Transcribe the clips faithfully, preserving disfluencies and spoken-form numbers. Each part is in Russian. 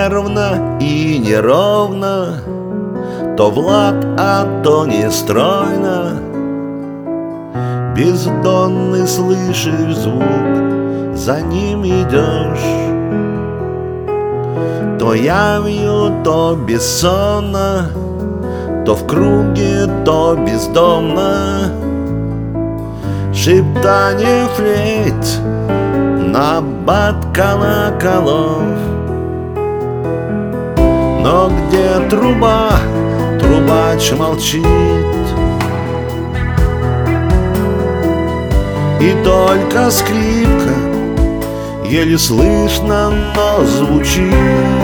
нервно и неровно, то в лад, а то нестройно. Бездонный слышишь звук, за ним идешь. То явью, то бессонно, то в круге, то бездомно. Шептание флейт, набат колоколов. Но где труба, трубач молчит, и только скрипка еле слышно, но звучит.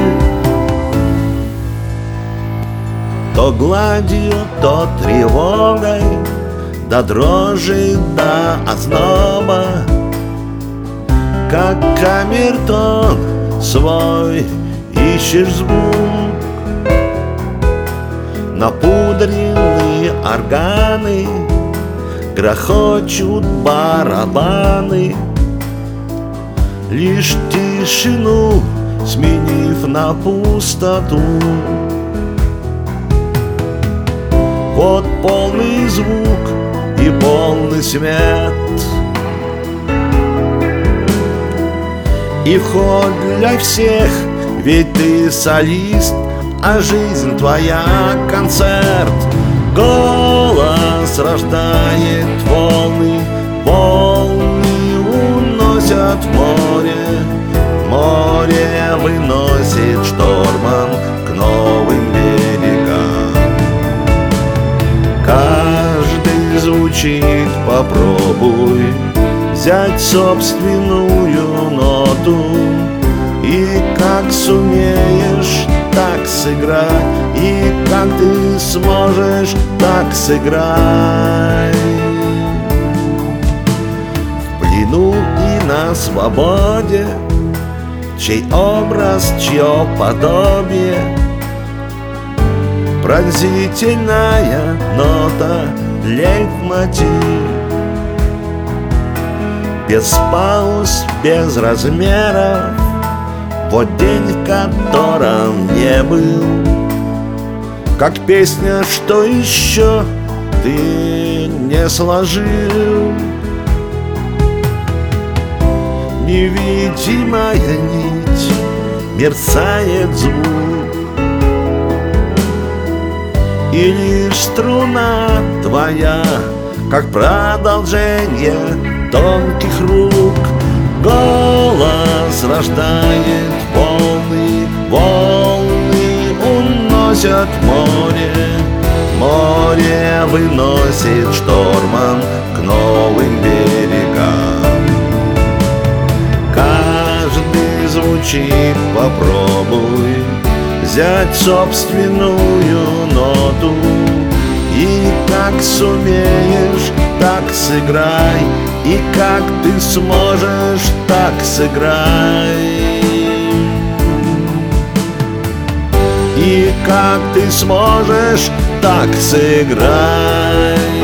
То гладью, то тревогой, до дрожи, до озноба, как камертон свой ищешь звук. Напудренные органы, грохочут барабаны, лишь тишину сменив на пустоту. Вот полный звук и полный свет, и вход для всех, ведь ты солист, а жизнь твоя концерт. Голос рождает волны, волны уносят в море, море выносит штормом к новым берегам. Каждый звучит, попробуй взять собственную ноту, и как сумеешь, так сыграй, и как ты сможешь, так сыграй. В плену и на свободе, чей образ, чье подобие, пронзительная нота, лейтмотив. Без пауз, без размеров, вот день, в котором не был. Как песня, что еще ты не сложил. Невидимая нить, мерцает звук, и лишь струна твоя, как продолжение тонких рук. Голос рождает волны, волны уносят море, море выносит штормом к новым берегам. Каждый звучит, попробуй взять собственную ноту, и как сумеешь, так сыграй, и как ты сможешь, так сыграй. И как ты сможешь, так сыграй.